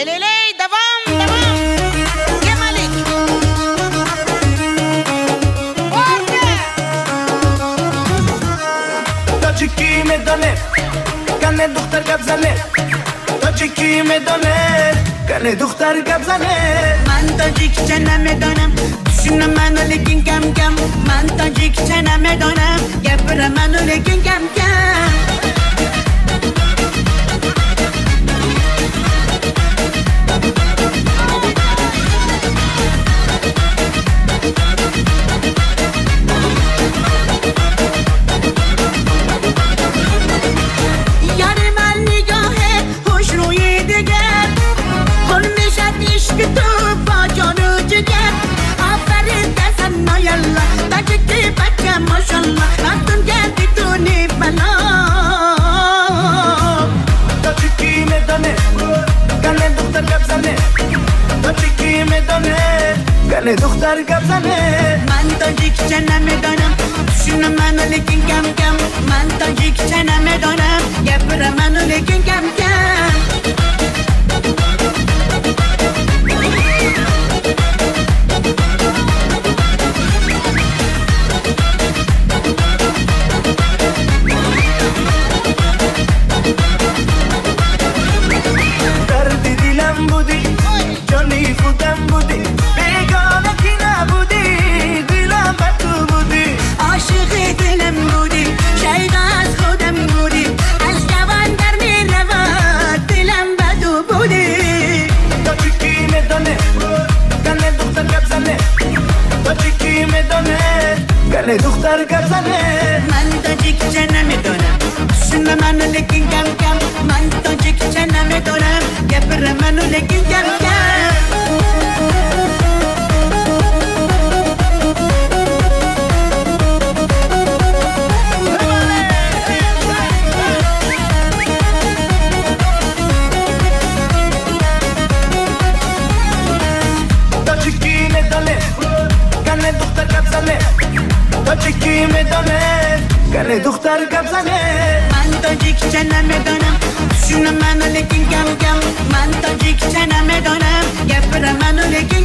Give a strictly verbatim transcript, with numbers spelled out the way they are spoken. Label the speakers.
Speaker 1: الیلی دوام دوام یه ملک
Speaker 2: تاجیکی میدانه کنه دختر گپ زنه تاجیکی میدانه کنه دختر گپ زنه
Speaker 1: من تاجیکچه نمیدانم شونه منو لگین کم کم من تاجیکچه نمیدانم گپر منو لگین کم کم
Speaker 2: کنه دختر گپ زنه
Speaker 1: من تاجیکچه نمیدانم شونه منو لگین کم کم من تاجیکچه نمیدانم گپر منو لگین کم کم
Speaker 2: دردی دیلم بودی جانی خودم بودی بیگانه کی نبودی دیلم به تو بودی
Speaker 1: عاشق دلم بودی شیدا از خودم بودی از جوان در میرود دلم بدو بودی
Speaker 2: تاجیکی میدانه کنه دختر گپ زنه تاجیکی میدانه کنه دختر گپ زنه
Speaker 1: من تاجیکچه نمیدانم شونه منو لگین کم کم من تاجیکچه نمیدانم گپر منو لگین کم کم
Speaker 2: تاجیکی میدانه کنه دختر گپ زنه تاجیکی میدانه کنه دختر گپ زنه
Speaker 1: من تاجیکچه نمیدانم شونه منو لگین کم کم من تاجیکچه نمیدانم گپر منو لگین